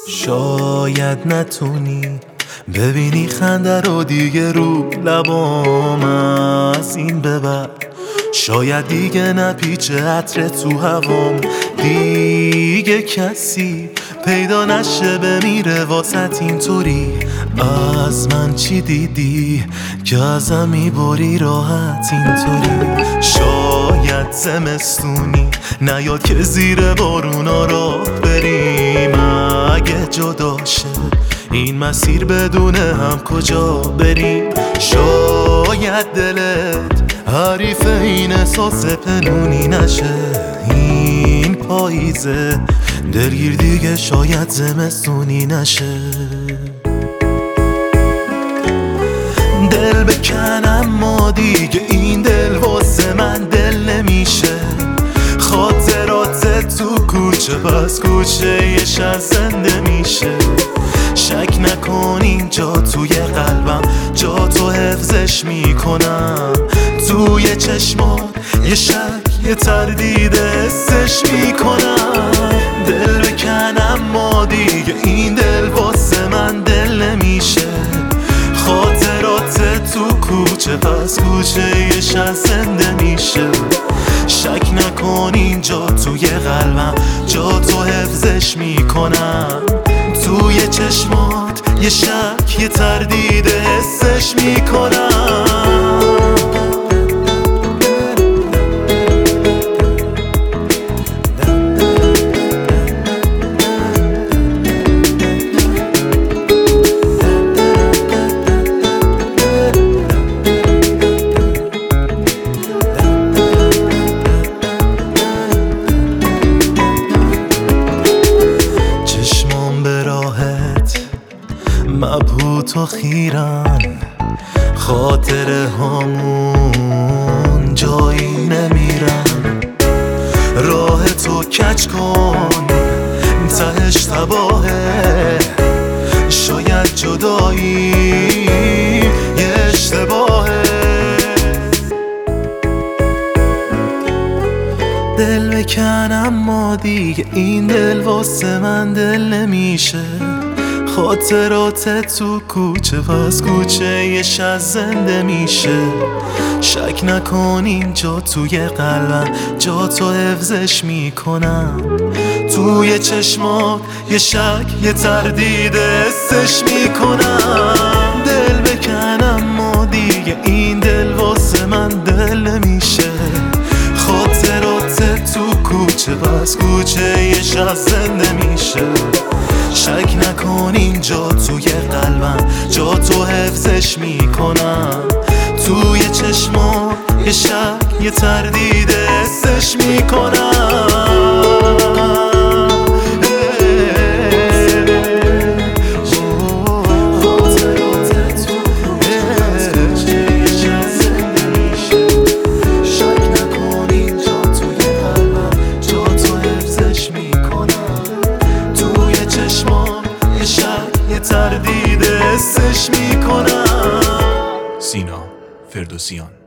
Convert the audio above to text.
شاید نتونی ببینی خنده رو دیگه رو لبام از این به بعد، شاید دیگه نپیچه عطر تو هوام، دیگه کسی پیدا نشه بمیره واسط اینطوری. از من چی دیدی که ازم میبری راحت اینطوری؟ شاید زمستونی نیاد که زیر بارونا راه بریم، اگه جدا شه این مسیر بدون هم کجا بریم. شاید دلت حریف این احساس پنونی نشه این پاییزه دلگیر دیگه، شاید زمستونی نشه. دل بکنم ما دیگه این دل واسه من دل نمیشه، خاطرات تو کوچه پس کوچه یش از زنده میشه. شک نکن اینجا توی قلبم جا تو حفظش میکنم، توی چشمات یه شک یه تردید حسش میکنم. دل بکنم ما دیگه این دل واسه من دل نمیشه، خاطرات تو کوچه پس کوچه یش از زنده میشه. شک نکن اینجا توی قلبم جا تو حفظش میکنم، توی چشمات یه شک یه تردید حسش میکنم. مبهوت و خیرن خاطره هامون جایی نمیرن، راه تو کج کن تهش تباهه، شاید جدایی یه اشتباهه. دل بکنم ما دیگه این دل واسه من دل نمیشه، خاطرات تو کوچه پس کوچه یش از زنده میشه. شک نکن اینجا توی قلبم جا تو حفظش میکنم، توی چشمات یه شک یه تردید حسش میکنم. دل بکنم ما دیگه این دل واسه من دل نمیشه، خاطرات تو کوچه پس کوچه یش از زنده میشه. شک نکن اینجا توی قلبم جا تو حفظش میکنم، توی چشمات یه شک یه تردید حسش میکنم. تردید حسش میکنم. سینا فردوسیان.